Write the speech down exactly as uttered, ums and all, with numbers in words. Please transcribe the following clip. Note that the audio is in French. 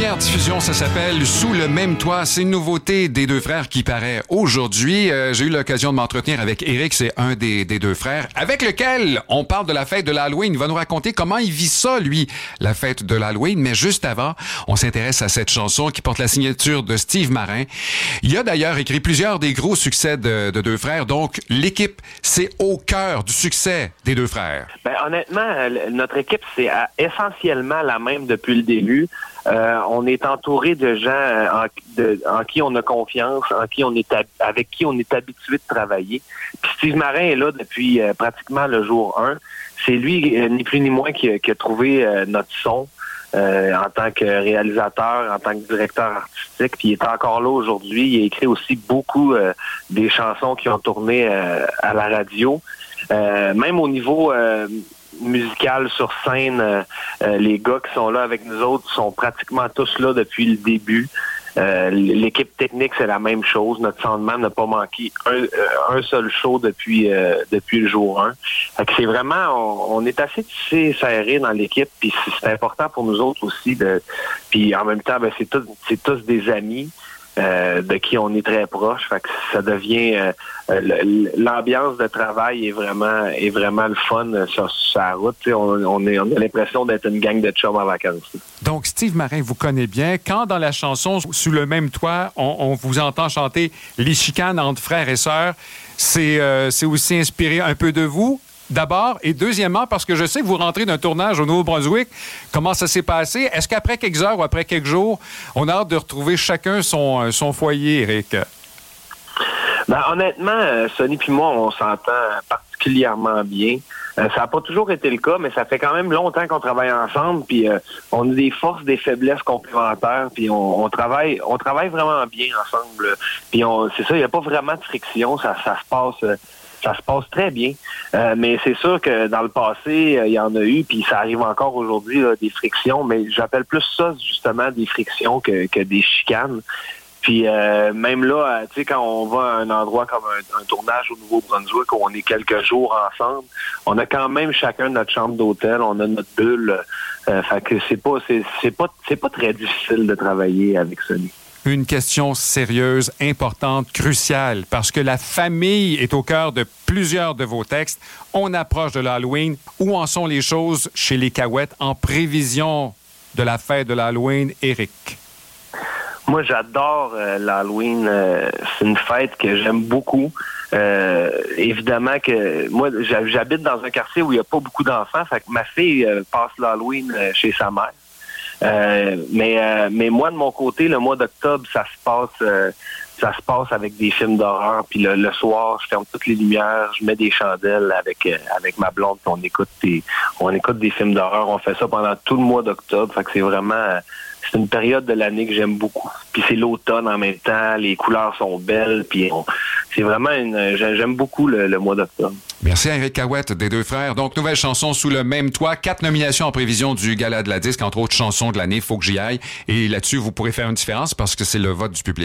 Première diffusion, ça s'appelle Sous le même toit. C'est une nouveauté des deux frères qui paraît aujourd'hui. Euh, j'ai eu l'occasion de m'entretenir avec Éric, c'est un des, des deux frères, avec lequel on parle de la fête de l'Halloween. Il va nous raconter comment il vit ça, lui, la fête de l'Halloween. Mais juste avant, on s'intéresse à cette chanson qui porte la signature de Steve Marin. Il a d'ailleurs écrit plusieurs des gros succès de, de deux frères. Donc, l'équipe, c'est au cœur du succès des deux frères. Ben, honnêtement, notre équipe, c'est essentiellement la même depuis le début. Euh, on est entouré de gens en, de, en qui on a confiance, en qui on est avec qui on est habitué de travailler. Puis Steve Marin est là depuis euh, pratiquement le jour un. C'est lui, euh, ni plus ni moins, qui, qui a trouvé euh, notre son euh, en tant que réalisateur, en tant que directeur artistique. Puis il est encore là aujourd'hui. Il a écrit aussi beaucoup euh, des chansons qui ont tourné euh, à la radio. Euh, même au niveau euh, musical sur scène, euh, euh, les gars qui sont là avec nous autres sont pratiquement tous là depuis le début. Euh, l'équipe technique, c'est la même chose. Notre soundman n'a pas manqué un, euh, un seul show depuis euh, depuis le jour un. Fait que c'est vraiment, on, on est assez tissé serré dans l'équipe, puis c'est important pour nous autres aussi. De, puis en même temps, ben, c'est tous c'est tous des amis. Euh, de qui on est très proche, fait que ça devient euh, l'ambiance de travail est vraiment est vraiment le fun sur, sur la route. On, on, est, on a l'impression d'être une gang de chums en vacances. Donc Steve Marin vous connaît bien. Quand dans la chanson Sous le même toit, on, on vous entend chanter les chicanes entre frères et sœurs, c'est euh, c'est aussi inspiré un peu de vous? D'abord, et deuxièmement, parce que je sais que vous rentrez d'un tournage au Nouveau-Brunswick, comment ça s'est passé? Est-ce qu'après quelques heures ou après quelques jours, on a hâte de retrouver chacun son, son foyer, Éric? Ben, honnêtement, Sonny puis moi, on s'entend particulièrement bien. Euh, ça n'a pas toujours été le cas, mais ça fait quand même longtemps qu'on travaille ensemble, puis euh, on a des forces, des faiblesses complémentaires, puis on, on travaille on travaille vraiment bien ensemble. Puis on, c'est ça, il n'y a pas vraiment de friction, ça, ça se passe... Euh, Ça se passe très bien. Euh, mais c'est sûr que dans le passé, il euh, y en a eu, puis ça arrive encore aujourd'hui, là, des frictions, mais j'appelle plus ça justement des frictions que, que des chicanes. Puis euh, même là, tu sais, quand on va à un endroit comme un, un tournage au Nouveau-Brunswick où on est quelques jours ensemble, on a quand même chacun notre chambre d'hôtel, on a notre bulle. Euh, fait que c'est pas c'est, c'est pas c'est pas très difficile de travailler avec Sonny. Une question sérieuse, importante, cruciale, parce que la famille est au cœur de plusieurs de vos textes. On approche de l'Halloween. Où en sont les choses chez les Cahuètes en prévision de la fête de l'Halloween, Éric? Moi, j'adore euh, l'Halloween. Euh, c'est une fête que j'aime beaucoup. Euh, évidemment que moi, j'habite dans un quartier où il n'y a pas beaucoup d'enfants. Fait que ma fille euh, passe l'Halloween euh, chez sa mère. Euh, mais euh, mais moi de mon côté, le mois d'octobre, ça se passe euh, ça se passe avec des films d'horreur. Puis le, le soir, je ferme toutes les lumières, je mets des chandelles avec euh, avec ma blonde, puis on écoute des on écoute des films d'horreur. On fait ça pendant tout le mois d'octobre. Fait que c'est vraiment euh, c'est une période de l'année que j'aime beaucoup. Puis c'est l'automne en même temps, les couleurs sont belles, puis on, c'est vraiment une j'aime beaucoup le, le mois d'octobre. Merci à Éric Cahuète des deux frères. Donc, nouvelle chanson Sous le même toit. Quatre nominations en prévision du Gala de la disque, entre autres chansons de l'année. Faut que j'y aille. Et là-dessus, vous pourrez faire une différence parce que c'est le vote du public.